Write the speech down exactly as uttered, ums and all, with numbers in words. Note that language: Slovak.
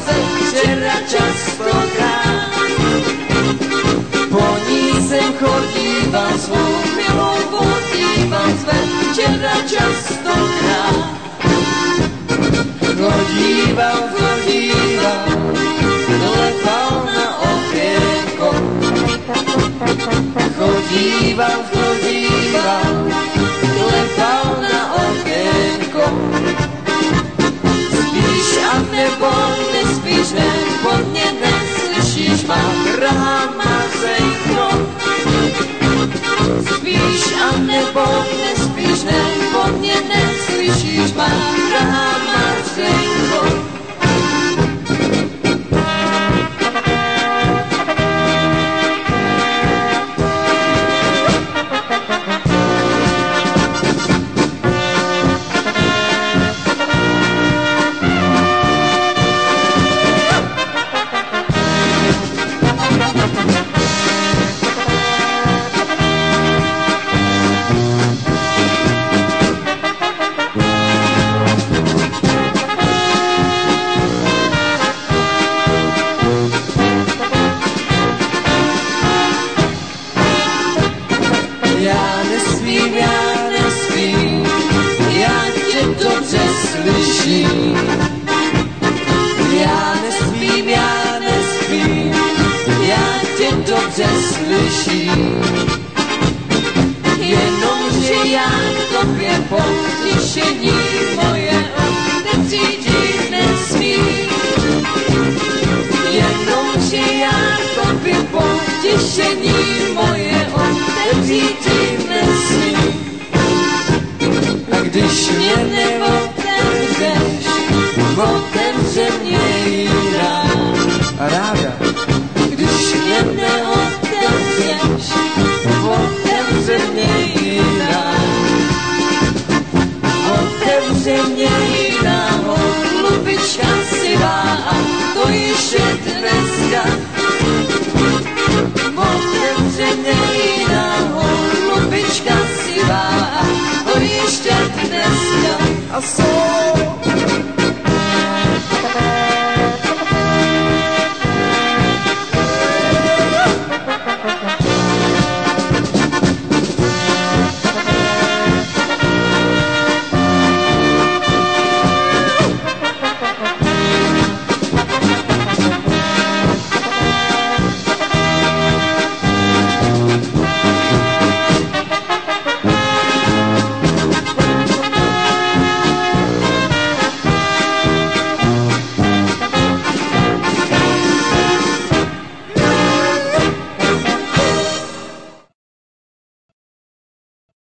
večera častokrát. Po ní sem chodívam, svou milou vodívam z večera častokrát. Chodívam, chodívam, klepal na okienko. Chodívam, chodívam, klepal na okienko. Spíš a nebo nespíš, nebo mě neslyšíš, má drahá Mařenko. Spíš a nebo nespíš, nebo mě neslyšíš, má drahá Mařenko. Jenomže já k tobě potěšení moje necítit nesmím. Jenomže já k tobě potěšení